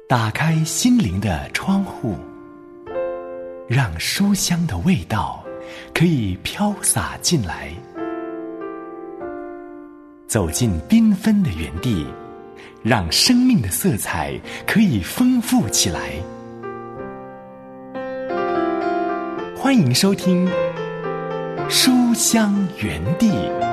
打开心灵的窗户，让书香的味道可以飘洒进来。走进缤纷的园地，让生命的色彩可以丰富起来。欢迎收听书香园地。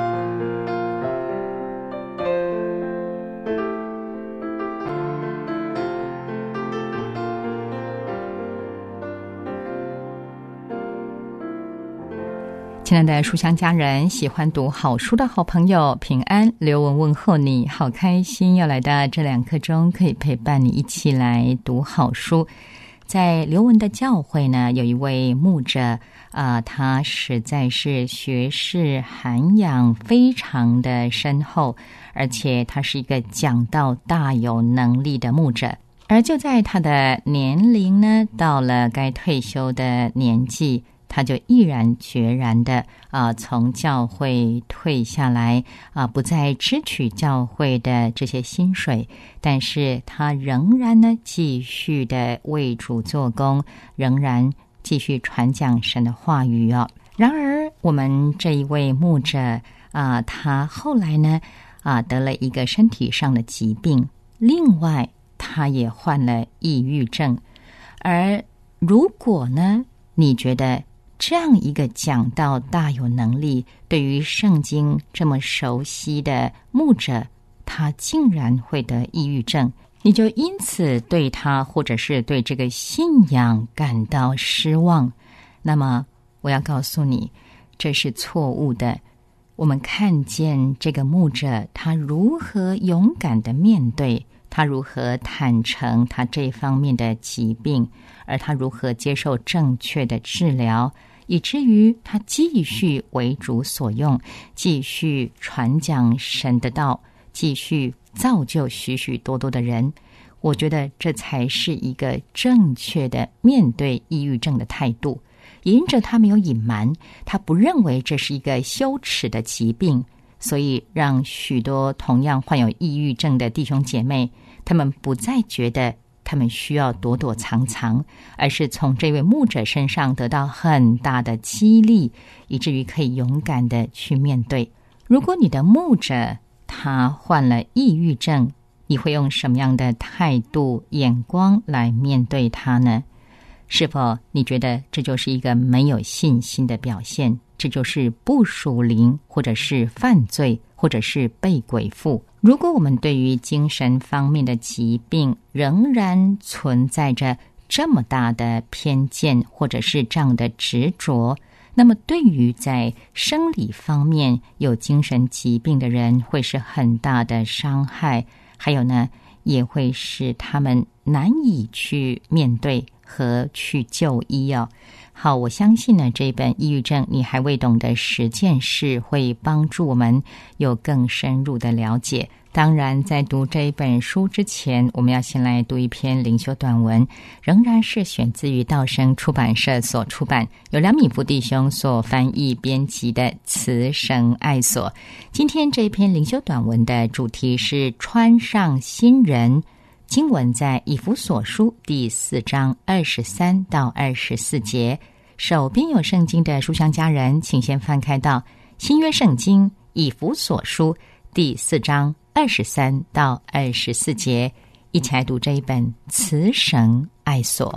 亲爱的书香家人，喜欢读好书的好朋友，平安，刘文问候你，好开心要来到这2刻钟，可以陪伴你一起来读好书。在刘文的教会呢，有一位牧者他实在是学识涵养非常的深厚，而且他是一个讲道大有能力的牧者。而就在他的年龄呢，到了该退休的年纪，他就毅然决然的从教会退下来不再支取教会的这些薪水，但是他仍然呢继续的为主做工，仍然继续传讲神的话语然而我们这一位牧者他后来呢得了一个身体上的疾病，另外他也患了抑郁症。而如果呢你觉得这样一个讲道大有能力，对于圣经这么熟悉的牧者，他竟然会得抑郁症，你就因此对他或者是对这个信仰感到失望，那么我要告诉你，这是错误的。我们看见这个牧者他如何勇敢的面对，他如何坦诚他这方面的疾病，而他如何接受正确的治疗，以至于他继续为主所用，继续传讲神的道，继续造就许许多多的人。我觉得这才是一个正确的面对抑郁症的态度。也因着他没有隐瞒，他不认为这是一个羞耻的疾病，所以让许多同样患有抑郁症的弟兄姐妹，他们不再觉得他们需要躲躲藏藏，而是从这位牧者身上得到很大的激励，以至于可以勇敢的去面对。如果你的牧者他患了抑郁症，你会用什么样的态度眼光来面对他呢？是否你觉得这就是一个没有信心的表现？这就是不属灵，或者是犯罪，或者是被鬼附。如果我们对于精神方面的疾病仍然存在着这么大的偏见，或者是这样的执着，那么对于在生理方面有精神疾病的人会是很大的伤害，还有呢也会使他们难以去面对和去就医好，我相信呢这本抑郁症你还未懂的10件事会帮助我们有更深入的了解。当然在读这一本书之前，我们要先来读一篇灵修短文，仍然是选自于道生出版社所出版，由梁敏福弟兄所翻译编辑的《慈神爱所》。今天这一篇灵修短文的主题是穿上新人，经文在以弗所书第4章23到24节。手边有圣经的书香家人，请先翻开到新约圣经以弗所书第4章23到24节，一起来读这一本慈神爱所。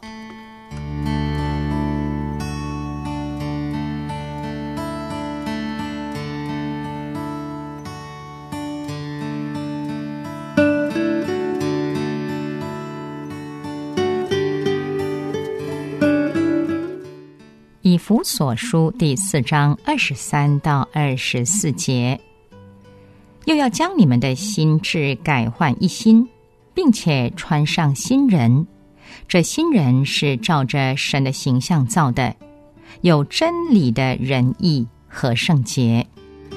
以弗所书第4章23到24节，又要将你们的心志改换一新，并且穿上新人。这新人是照着神的形象造的，有真理的仁义和圣洁。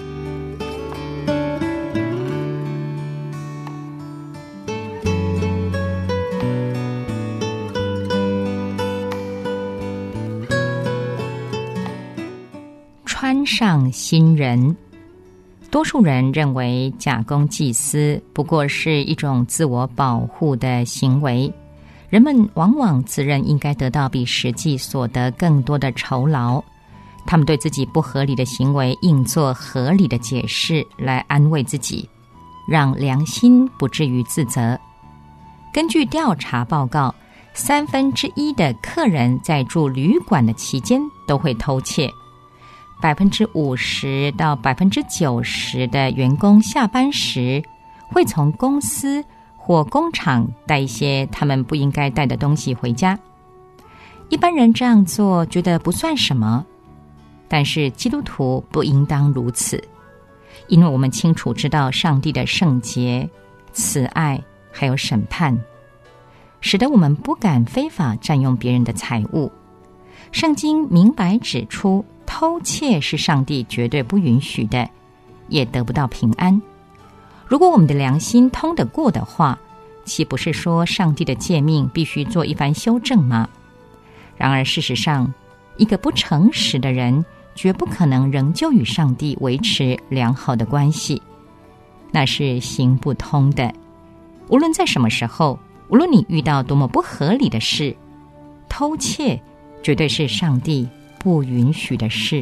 穿上新人，多数人认为假公济私不过是一种自我保护的行为， 人们往往自认应该得到比实际所得更多的酬劳，他们对自己不合理的行为硬做合理的解释来安慰自己，让良心不至于自责。根据调查报告，1/3的客人在住旅馆的期间都会偷窃，50%到90%的员工下班时会从公司或工厂带一些他们不应该带的东西回家。一般人这样做觉得不算什么，但是基督徒不应当如此，因为我们清楚知道上帝的圣洁、慈爱还有审判，使得我们不敢非法占用别人的财物。圣经明白指出，偷窃是上帝绝对不允许的，也得不到平安。如果我们的良心通得过的话，岂不是说上帝的诫命必须做一番修正吗？然而事实上，一个不诚实的人绝不可能仍旧与上帝维持良好的关系，那是行不通的。无论在什么时候，无论你遇到多么不合理的事，偷窃绝对是上帝不允许的事。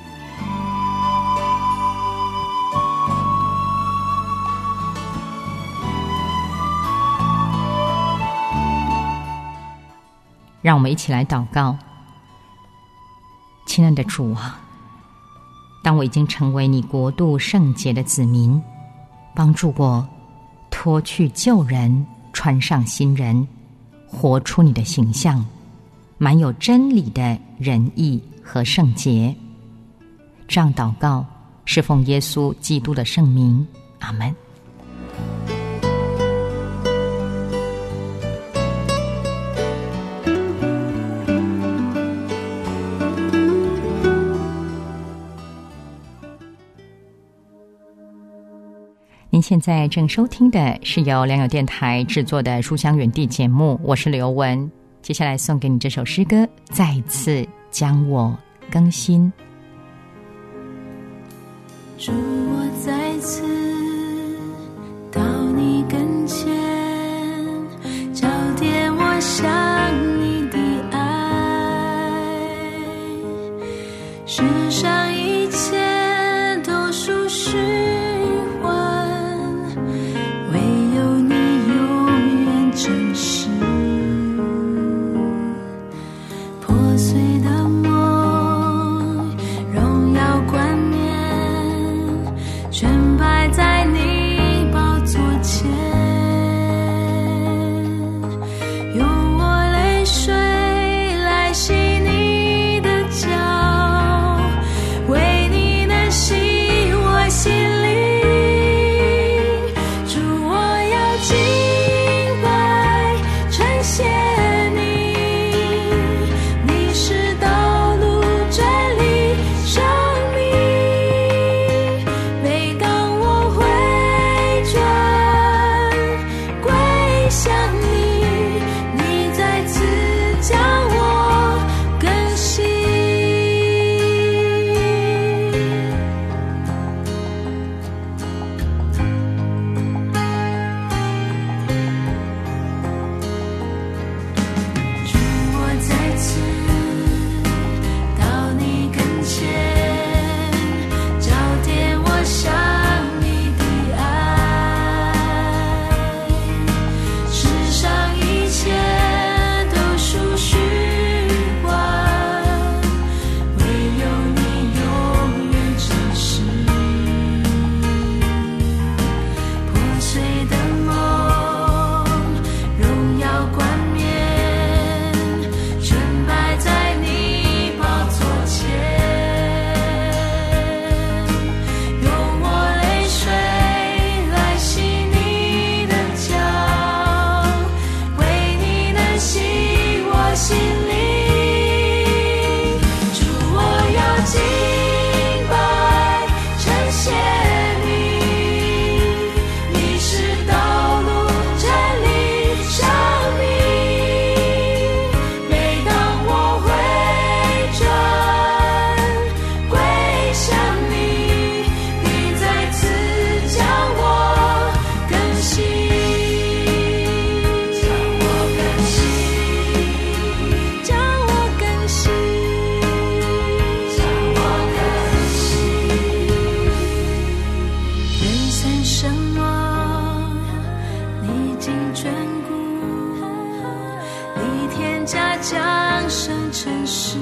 让我们一起来祷告。亲爱的主啊，当我已经成为你国度圣洁的子民，帮助我脱去旧人，穿上新人，活出你的形象，满有真理的仁义和圣洁。这样祷告是奉耶稣基督的圣名，阿们。您现在正收听的是由良友电台制作的书香园地节目，我是刘文。接下来送给你这首诗歌，再次将我更新。 主，我再次到你跟前，交点我向你的爱，世上一切都属虚真实，破碎的梦，荣耀冠冕，全摆在尽眷顾，离天家降生尘世，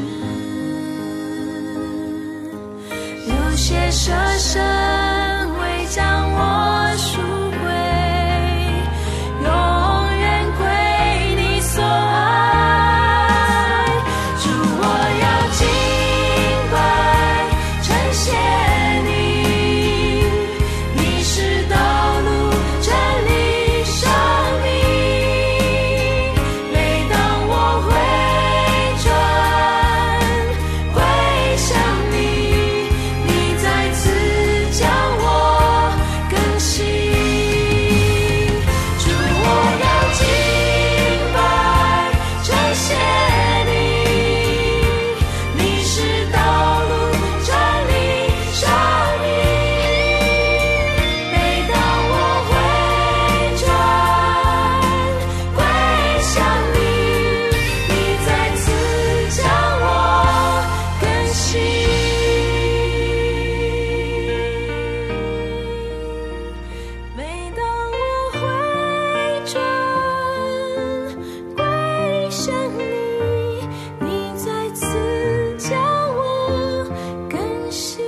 有些舍身为将我赎回，永远归你所爱。主，我要敬拜称谢你，你是道路真理生命。每当我回转归向你，你再次将我更新。主，我要敬拜称谢你，你是道路真理生命。每当我回转归向你，你再次将我更新。每当我回转归向你，你再次将我更新。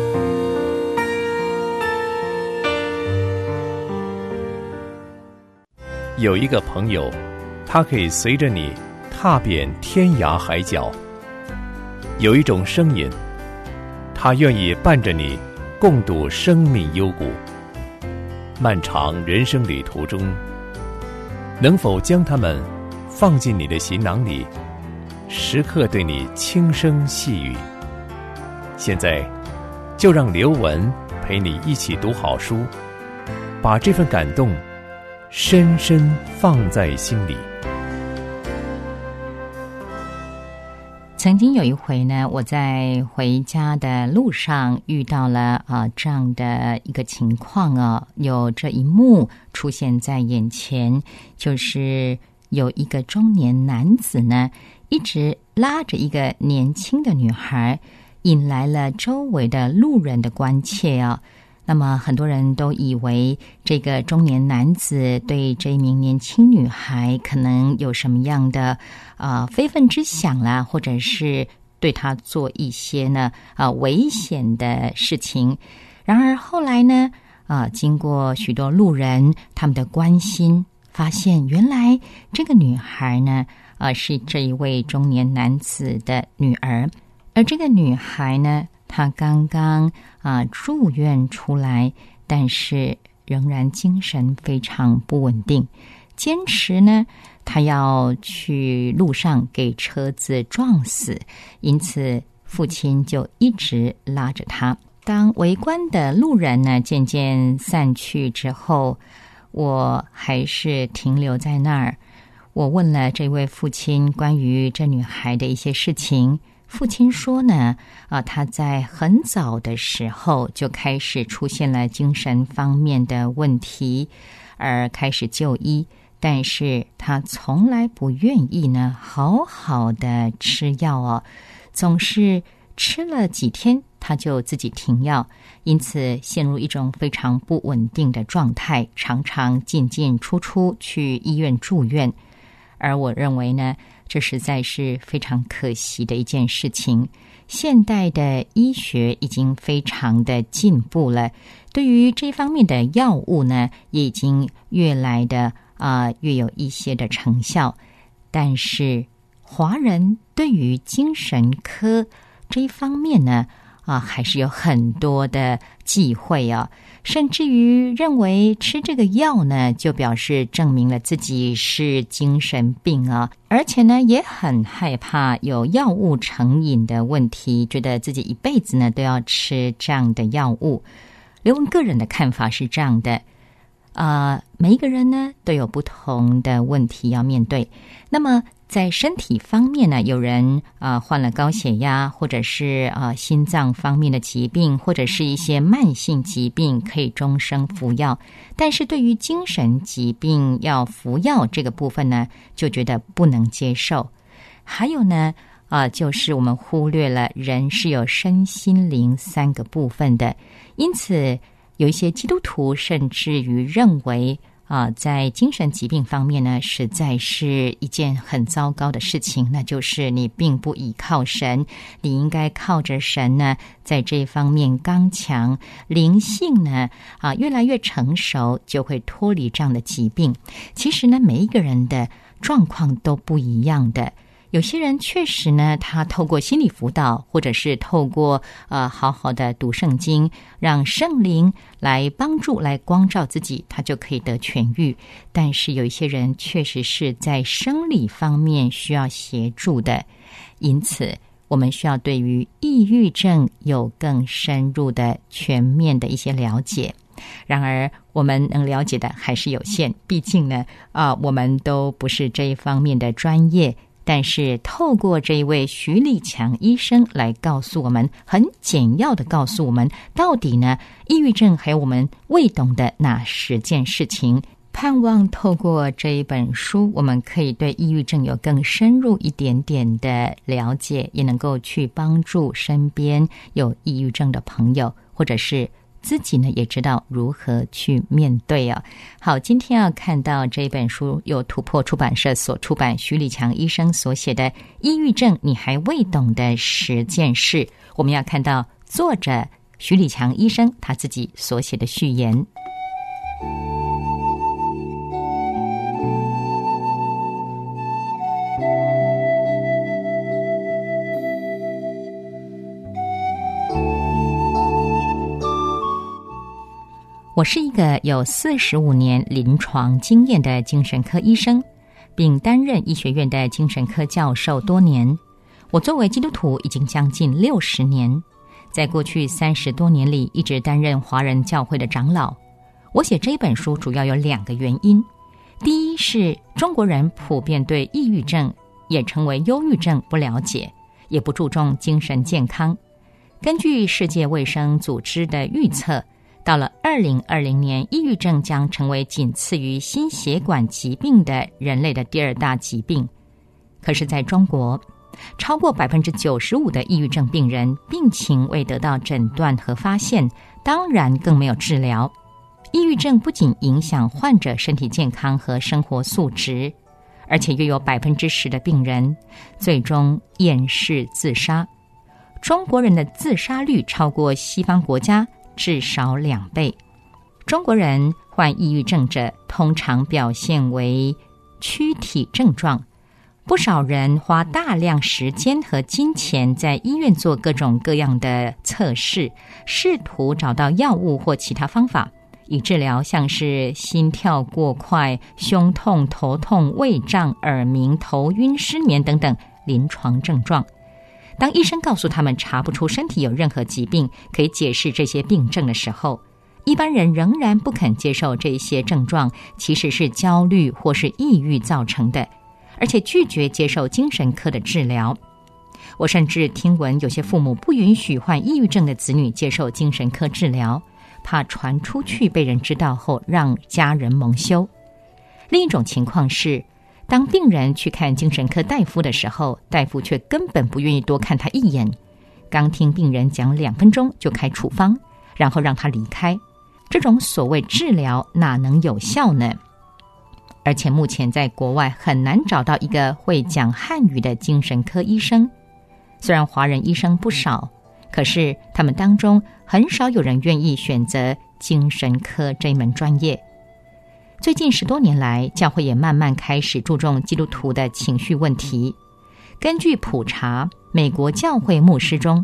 有一个朋友，他可以随着你踏遍天涯海角；有一种声音，他愿意伴着你共度生命幽谷。漫长人生旅途中，能否将它们放进你的行囊里，时刻对你轻声细语？现在，就让刘文陪你一起读好书，把这份感动深深放在心里。 曾经有一回呢，我在回家的路上遇到了这样的一个情况啊，有这一幕出现在眼前，就是有一个中年男子呢，一直拉着一个年轻的女孩，引来了周围的路人的关切啊。那么很多人都以为这个中年男子对这一名年轻女孩可能有什么样的非分之想啦，或者是对她做一些呢危险的事情。然而后来呢经过许多路人他们的关心，发现原来这个女孩呢是这一位中年男子的女儿，而这个女孩呢，她刚刚住院出来，但是仍然精神非常不稳定，坚持呢她要去路上给车子撞死，因此父亲就一直拉着她。当围观的路人呢渐渐散去之后，我还是停留在那儿。我问了这位父亲关于这女孩的一些事情，父亲说呢他在很早的时候就开始出现了精神方面的问题，而开始就医，但是他从来不愿意呢好好的吃药哦，总是吃了几天他就自己停药，因此陷入一种非常不稳定的状态，常常进进出出去医院住院。而我认为呢，这实在是非常可惜的一件事情。现代的医学已经非常的进步了，对于这方面的药物呢，也已经越来的越有一些的成效。但是华人对于精神科这一方面呢还是有很多的忌讳啊，甚至于认为吃这个药呢，就表示证明了自己是精神病啊，而且呢，也很害怕有药物成瘾的问题，觉得自己一辈子呢都要吃这样的药物。刘文个人的看法是这样的，每一个人呢都有不同的问题要面对。那么在身体方面呢，有人患了高血压，或者是心脏方面的疾病，或者是一些慢性疾病可以终生服药，但是对于精神疾病要服药这个部分呢，就觉得不能接受。还有呢就是我们忽略了人是有身心灵三个部分的，因此有一些基督徒甚至于认为在精神疾病方面呢，实在是一件很糟糕的事情，那就是你并不倚靠神，你应该靠着神呢，在这方面刚强，灵性呢越来越成熟，就会脱离这样的疾病。其实呢，每一个人的状况都不一样的。有些人确实呢，他透过心理辅导，或者是透过好好的读圣经，让圣灵来帮助、来光照自己，他就可以得痊愈。但是有一些人确实是在生理方面需要协助的，因此我们需要对于抑郁症有更深入的、全面的一些了解。然而我们能了解的还是有限，毕竟呢我们都不是这一方面的专业。但是透过这一位徐立强医生来告诉我们，很简要的告诉我们，到底呢抑郁症还有我们未懂的哪10件事情。盼望透过这一本书，我们可以对抑郁症有更深入一点点的了解，也能够去帮助身边有抑郁症的朋友，或者是自己呢也知道如何去面对啊。好，今天要看到这本书由突破出版社所出版，徐立强医生所写的《抑郁症你还未懂的10件事》，我们要看到作者徐立强医生他自己所写的序言。我是一个有45年临床经验的精神科医生，并担任医学院的精神科教授多年。我作为基督徒已经将近60年，在过去30多年里一直担任华人教会的长老。我写这本书主要有2个原因。第一是中国人普遍对抑郁症，也称为忧郁症不了解，也不注重精神健康。根据世界卫生组织的预测，到了2020年，抑郁症将成为仅次于心血管疾病的人类的第2大疾病。可是在中国，超过 95% 的抑郁症病人病情未得到诊断和发现，当然更没有治疗。抑郁症不仅影响患者身体健康和生活素质，而且约有 10% 的病人最终厌世自杀。中国人的自杀率超过西方国家至少2倍。中国人患抑郁症者通常表现为躯体症状，不少人花大量时间和金钱在医院做各种各样的测试，试图找到药物或其他方法以治疗像是心跳过快、胸痛、头痛、胃胀、耳鸣、头晕、失眠等等临床症状。当医生告诉他们查不出身体有任何疾病可以解释这些病症的时候，一般人仍然不肯接受这些症状其实是焦虑或是抑郁造成的，而且拒绝接受精神科的治疗。我甚至听闻有些父母不允许患抑郁症的子女接受精神科治疗，怕传出去被人知道后让家人蒙羞。另一种情况是，当病人去看精神科大夫的时候，大夫却根本不愿意多看他一眼，刚听病人讲2分钟就开处方，然后让他离开。这种所谓治疗哪能有效呢？而且目前在国外很难找到一个会讲汉语的精神科医生。虽然华人医生不少，可是他们当中很少有人愿意选择精神科这门专业。最近10多年来，教会也慢慢开始注重基督徒的情绪问题。根据普查，美国教会牧师中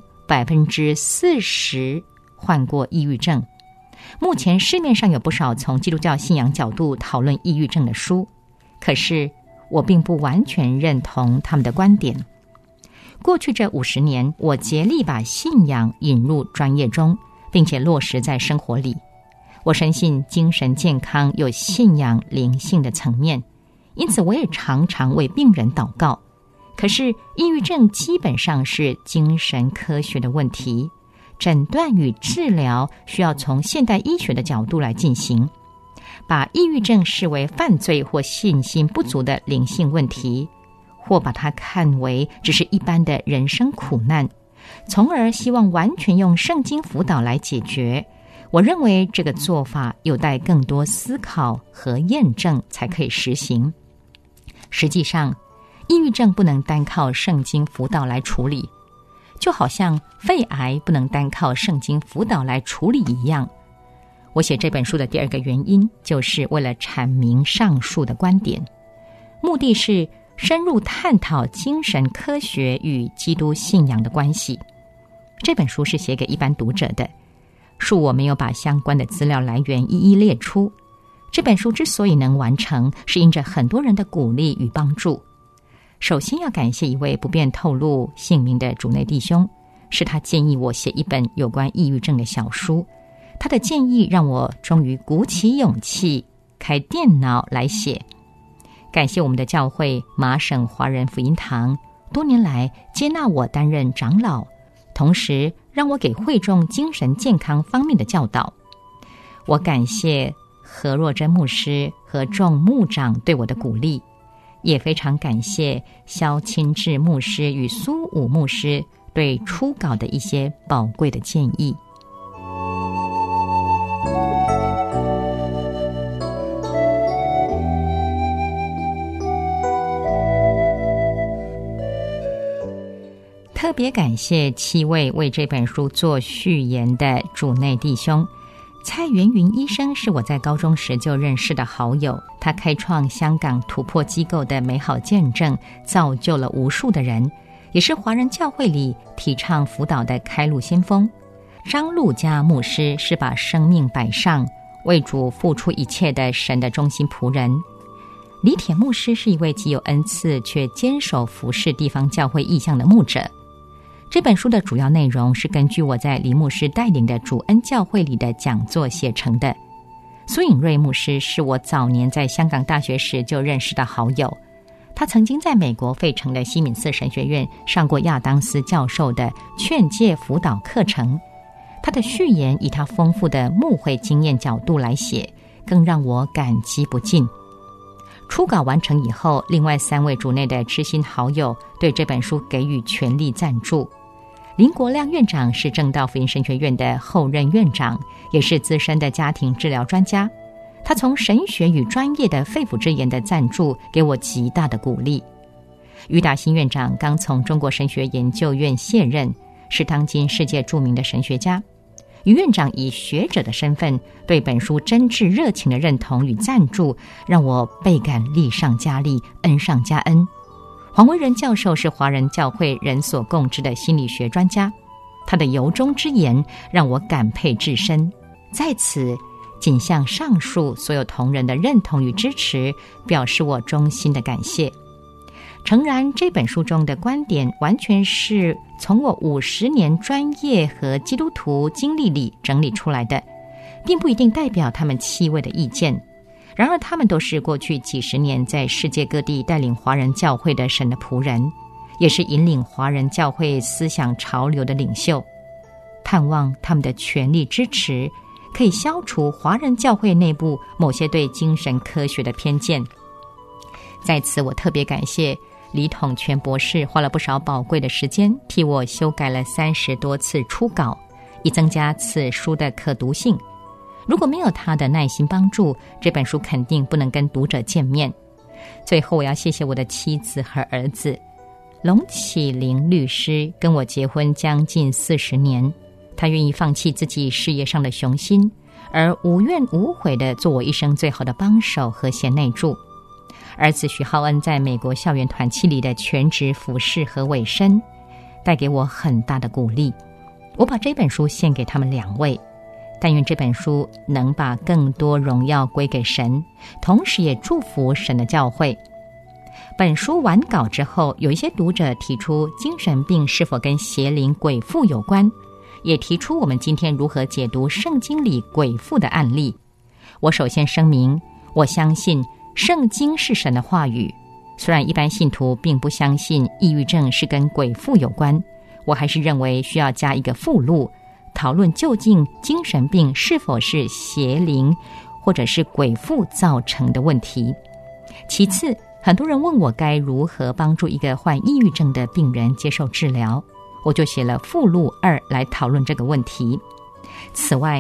40% 患过抑郁症。目前市面上有不少从基督教信仰角度讨论抑郁症的书，可是我并不完全认同他们的观点。过去这50年，我竭力把信仰引入专业中，并且落实在生活里。我深信精神健康有信仰灵性的层面，因此我也常常为病人祷告。可是抑郁症基本上是精神科学的问题，诊断与治疗需要从现代医学的角度来进行。把抑郁症视为犯罪或信心不足的灵性问题，或把它看为只是一般的人生苦难，从而希望完全用圣经辅导来解决， 我认为这个做法有待更多思考和验证才可以实行。实际上，抑郁症不能单靠圣经辅导来处理，就好像肺癌不能单靠圣经辅导来处理一样。我写这本书的第二个原因，就是为了阐明上述的观点，目的是深入探讨精神科学与基督信仰的关系。这本书是写给一般读者的，恕我没有把相关的资料来源一一列出。这本书之所以能完成，是因着很多人的鼓励与帮助。首先要感谢一位不便透露姓名的主内弟兄，是他建议我写一本有关抑郁症的小书。他的建议让我终于鼓起勇气开电脑来写。感谢我们的教会麻省华人福音堂多年来接纳我担任长老，同时让我给会众精神健康方面的教导。我感谢何若珍牧师和众牧长对我的鼓励，也非常感谢萧清志牧师与苏武牧师对初稿的一些宝贵的建议。特别感谢7位为这本书做序言的主内弟兄。蔡元云医生是我在高中时就认识的好友，他开创香港突破机构的美好见证，造就了无数的人，也是华人教会里提倡辅导的开路先锋。张路嘉牧师是把生命摆上，为主付出一切的神的忠心仆人。李铁牧师是一位极有恩赐却坚守服侍地方教会意向的牧者。这本书的主要内容是根据我在李牧师带领的主恩教会里的讲座写成的。苏颖瑞牧师是我早年在香港大学时就认识的好友，他曾经在美国费城的西敏寺神学院上过亚当斯教授的劝诫辅导课程。他的序言以他丰富的牧会经验角度来写，更让我感激不尽。初稿完成以后，另外3位主内的知心好友对这本书给予全力赞助。林国亮院长是正道福音神学院的后任院长，也是资深的家庭治疗专家。他从神学与专业的肺腑之言的赞助，给我极大的鼓励。于达新院长刚从中国神学研究院卸任，是当今世界著名的神学家。于院长以学者的身份对本书真挚热情的认同与赞助，让我倍感力上加力，恩上加恩。黄维仁教授是华人教会人所共知的心理学专家，他的由衷之言让我感佩至深。在此仅向上述所有同仁的认同与支持表示我衷心的感谢。诚然，这本书中的观点完全是从我50年专业和基督徒经历里整理出来的，并不一定代表他们7位的意见。然而他们都是过去几十年在世界各地带领华人教会的神的仆人，也是引领华人教会思想潮流的领袖。盼望他们的全力支持可以消除华人教会内部某些对精神科学的偏见。在此我特别感谢李统全博士花了不少宝贵的时间替我修改了30多次初稿，以增加此书的可读性。如果没有他的耐心帮助，这本书肯定不能跟读者见面。最后我要谢谢我的妻子和儿子。龙启林律师跟我结婚将近40年，他愿意放弃自己事业上的雄心，而无怨无悔地做我一生最好的帮手和贤内助。儿子许浩恩在美国校园团契里的全职服侍和委身，带给我很大的鼓励。我把这本书献给他们2位，但愿这本书能把更多荣耀归给神，同时也祝福神的教会。本书完稿之后，有一些读者提出精神病是否跟邪灵鬼附有关，也提出我们今天如何解读圣经里鬼附的案例。我首先声明，我相信圣经是神的话语，虽然一般信徒并不相信抑郁症是跟鬼附有关，我还是认为需要加一个附录，讨论究竟精神病是否是邪灵或者是鬼附造成的问题。其次，很多人问我该如何帮助一个患抑郁症的病人接受治疗，我就写了附录2来讨论这个问题。此外，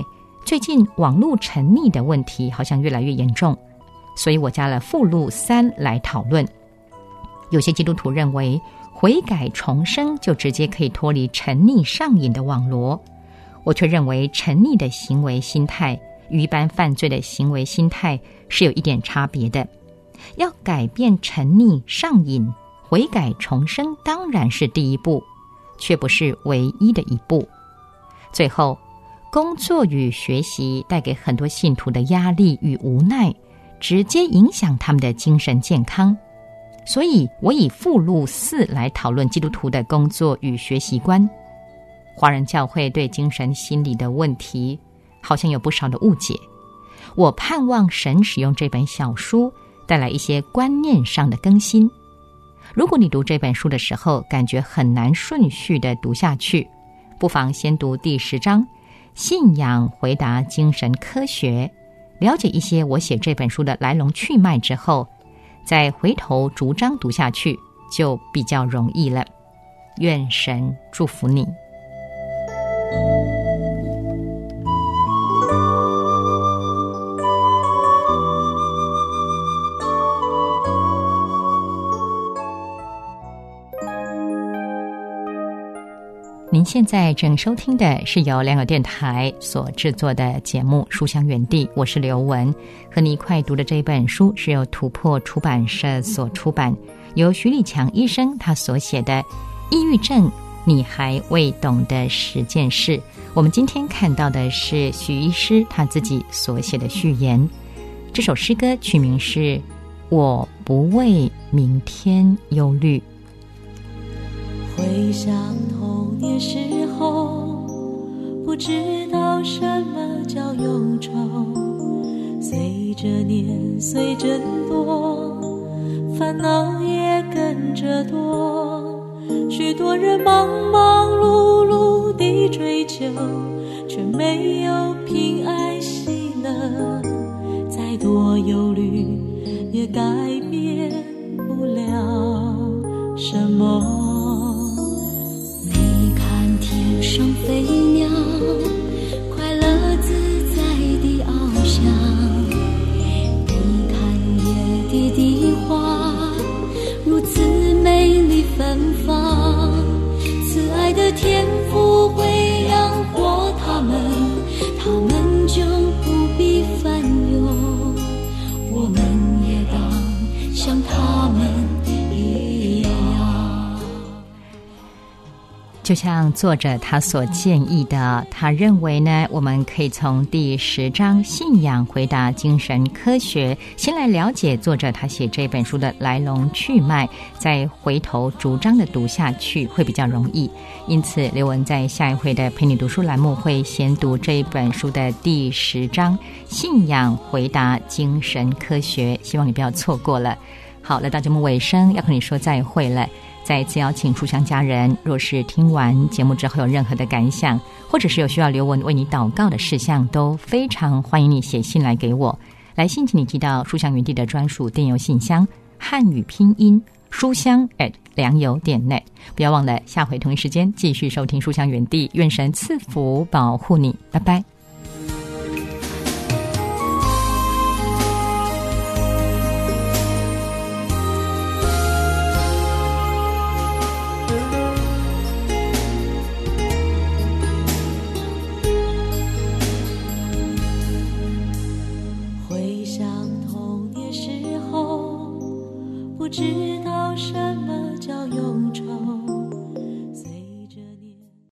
最近网络沉溺的问题好像越来越严重，所以我加了附录3来讨论。有些基督徒认为悔改重生就直接可以脱离沉溺上瘾的网罗，我却认为沉溺的行为心态与一般犯罪的行为心态是有一点差别的。要改变沉溺上瘾，悔改重生当然是第一步，却不是唯一的一步。最后，工作与学习带给很多信徒的压力与无奈，直接影响他们的精神健康。所以我以附录4来讨论基督徒的工作与学习观。华人教会对精神心理的问题好像有不少的误解，我盼望神使用这本小书带来一些观念上的更新。如果你读这本书的时候感觉很难顺序地读下去，不妨先读第10章信仰回答精神科学，了解一些我写这本书的来龙去脉之后，再回头逐章读下去就比较容易了。愿神祝福你。您现在正收听的是由良友电台所制作的节目《书香园地》，我是刘文，和你一块读的这本书是由突破出版社所出版，由徐立强医生他所写的《抑郁症你还未懂的10件事》。我们今天看到的是许医师他自己所写的序言。这首诗歌取名是《我不为明天忧虑》。 回想童年时候，不知道什么叫忧愁，随着年岁增多，烦恼也跟着多，许多人忙忙碌碌地追求，却没有平安喜乐，再多忧虑也改变不了什么。天上飞鸟，快乐自在地翱翔，你看野地的花，如此美丽芬芳，慈爱的天父会养活他们，他们就不必烦忧，我们也当像他们一样。 就像作者他所建议的，他认为呢，我们可以从第10章信仰回答精神科学先来了解作者他写这本书的来龙去脉，再回头逐章的读下去会比较容易。因此刘文在下一回的陪你读书栏目会先读这一本书的第10章信仰回答精神科学，希望你不要错过了。好，来到节目尾声要和你说再会了。再次邀请书香家人，若是听完节目之后有任何的感想，或者是有需要刘文为你祷告的事项，都非常欢迎你写信来给我。来信请你寄到书香园地的专属电邮信箱，汉语拼音书香良友.net。不要忘了下回同一时间继续收听书香园地，愿神赐福保护你，拜拜。 不知道什么叫忧愁，